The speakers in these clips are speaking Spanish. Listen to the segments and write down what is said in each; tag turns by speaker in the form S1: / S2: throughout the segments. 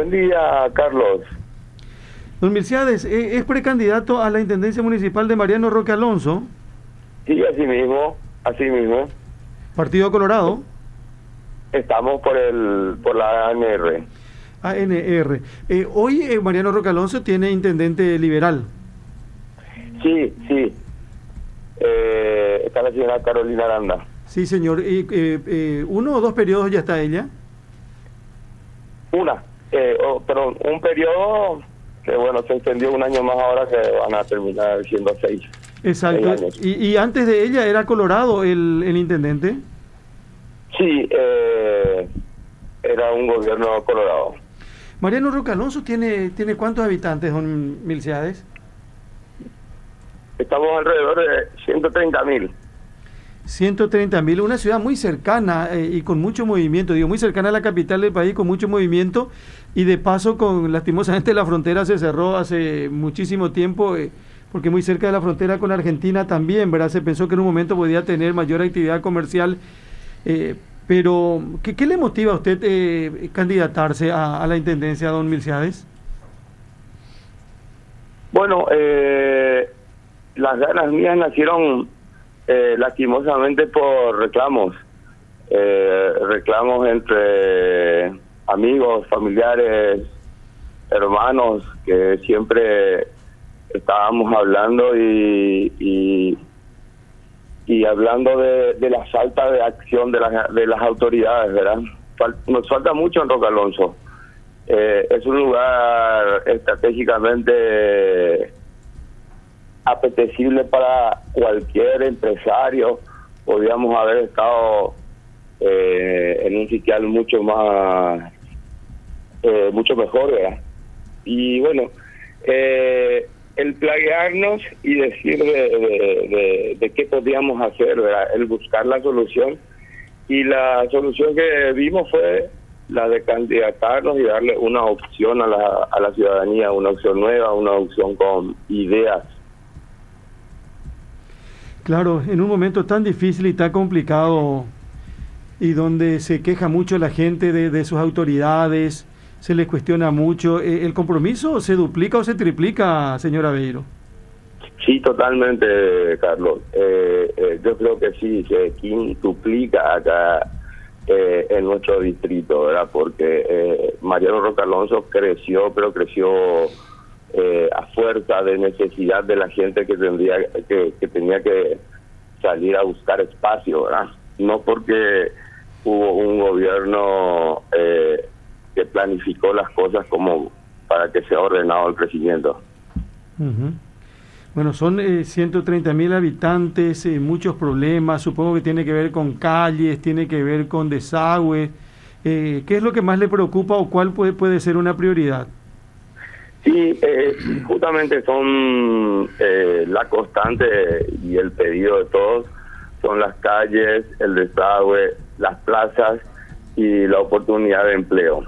S1: Buen día, Carlos.
S2: Don Milciades, ¿es precandidato a la Intendencia Municipal de Mariano Roque Alonso?
S1: Sí, así mismo, así mismo.
S2: Partido Colorado.
S1: Estamos por la ANR.
S2: ANR. Hoy Mariano Roque Alonso tiene intendente liberal.
S1: Sí, sí. Está la señora Carolina Aranda.
S2: Sí, señor. ¿Uno o dos periodos ya está ella?
S1: Perdón, un periodo que, bueno, se extendió un año más ahora, que van a terminar siendo 6.
S2: Exacto.
S1: 6 años.
S2: ¿Y antes de ella era Colorado el intendente?
S1: Sí, era un gobierno colorado.
S2: Mariano Roque Alonso tiene ¿cuántos habitantes, don Milciades?
S1: Estamos alrededor de 130.000.
S2: 130.000, una ciudad muy cercana y con mucho movimiento, digo, muy cercana a la capital del país, con mucho movimiento, y de paso, lastimosamente la frontera se cerró hace muchísimo tiempo, porque muy cerca de la frontera con Argentina también, ¿verdad? Se pensó que en un momento podía tener mayor actividad comercial, pero ¿qué le motiva a usted candidatarse a la intendencia, don Milciades?
S1: Bueno, las ganas mías nacieron lastimosamente por reclamos entre amigos, familiares, hermanos, que siempre estábamos hablando y hablando de la falta de acción de las autoridades, ¿verdad? Nos falta mucho en Roque Alonso. Es un lugar estratégicamente apetecible para cualquier empresario. Podríamos haber estado en un sitial mucho mejor, ¿verdad? Y bueno, el plaguearnos y decir de qué podíamos hacer, ¿verdad? El buscar la solución, y la solución que vimos fue la de candidatarnos y darle una opción a la ciudadanía, una opción nueva, una opción con ideas.
S2: Claro, en un momento tan difícil y tan complicado, y donde se queja mucho la gente de sus autoridades, se les cuestiona mucho, ¿el compromiso se duplica o se triplica, señor Aveiro?
S1: Sí, totalmente, Carlos. Yo creo que sí, se quintuplica acá en nuestro distrito, ¿verdad? Porque Mariano Roque Alonso creció, pero creció a fuerza de necesidad de la gente que tenía que salir a buscar espacio, ¿verdad? No porque hubo un gobierno que planificó las cosas como para que sea ordenado el crecimiento.
S2: Uh-huh. Bueno, son 130.000 habitantes, muchos problemas, supongo que tiene que ver con calles, tiene que ver con desagüe. ¿Qué es lo que más le preocupa o cuál puede ser una prioridad?
S1: Sí, justamente son la constante y el pedido de todos, son las calles, el desagüe, las plazas y la oportunidad de empleo.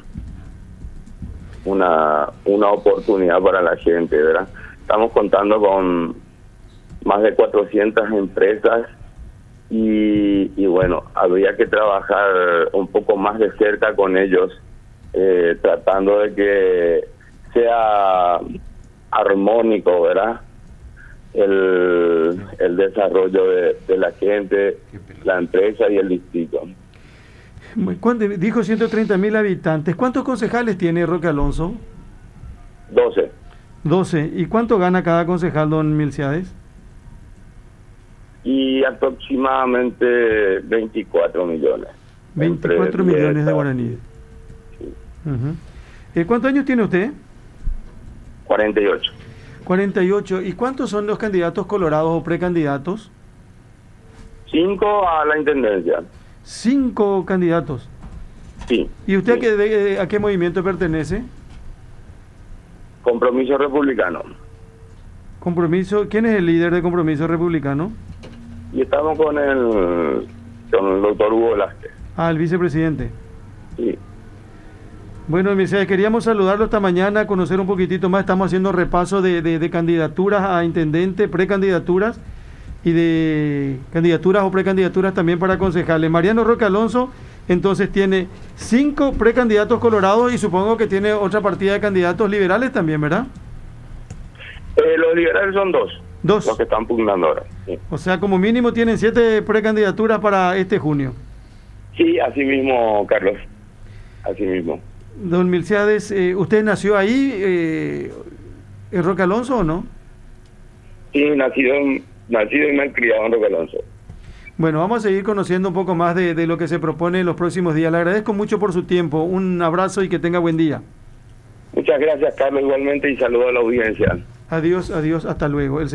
S1: Una oportunidad para la gente, ¿verdad? Estamos contando con más de 400 empresas y bueno, habría que trabajar un poco más de cerca con ellos, tratando de que sea armónico, ¿verdad? El desarrollo de la gente, la empresa y el distrito.
S2: Dijo 130.000 habitantes. ¿Cuántos concejales tiene Roque Alonso?
S1: 12.
S2: 12. ¿Y cuánto gana cada concejal, don Milciades?
S1: Y aproximadamente 24 millones.
S2: 24 millones de guaraníes.
S1: Sí.
S2: Uh-huh. ¿Cuántos años tiene usted?
S1: 48.
S2: 48. ¿Y cuántos son los candidatos colorados o precandidatos?
S1: 5 a la intendencia.
S2: 5 candidatos.
S1: Sí.
S2: ¿Y usted
S1: sí.
S2: a qué movimiento pertenece?
S1: Compromiso Republicano.
S2: Compromiso. ¿Quién es el líder de Compromiso Republicano?
S1: Y estamos con el doctor Hugo Velázquez.
S2: Ah, el vicepresidente.
S1: Sí.
S2: Bueno, Milciades, queríamos saludarlo esta mañana, conocer un poquitito más. Estamos haciendo repaso de candidaturas a intendente, precandidaturas y de candidaturas o precandidaturas también para concejales. Mariano Roque Alonso Entonces tiene 5 precandidatos colorados y supongo que tiene otra partida de candidatos liberales también, ¿verdad?
S1: Los liberales son 2.
S2: 2.
S1: Los que están pugnando ahora. Sí,
S2: O sea, como mínimo tienen 7 precandidaturas para este junio.
S1: sí, así mismo, Carlos. Así mismo.
S2: Don Milciades, ¿usted nació ahí, en Roque Alonso o no?
S1: Sí, nacido y me he criado en Roque Alonso.
S2: Bueno, vamos a seguir conociendo un poco más de lo que se propone en los próximos días. Le agradezco mucho por su tiempo. Un abrazo y que tenga buen día.
S1: Muchas gracias, Carlos, igualmente, y saludo a la audiencia.
S2: Adiós, adiós, hasta luego.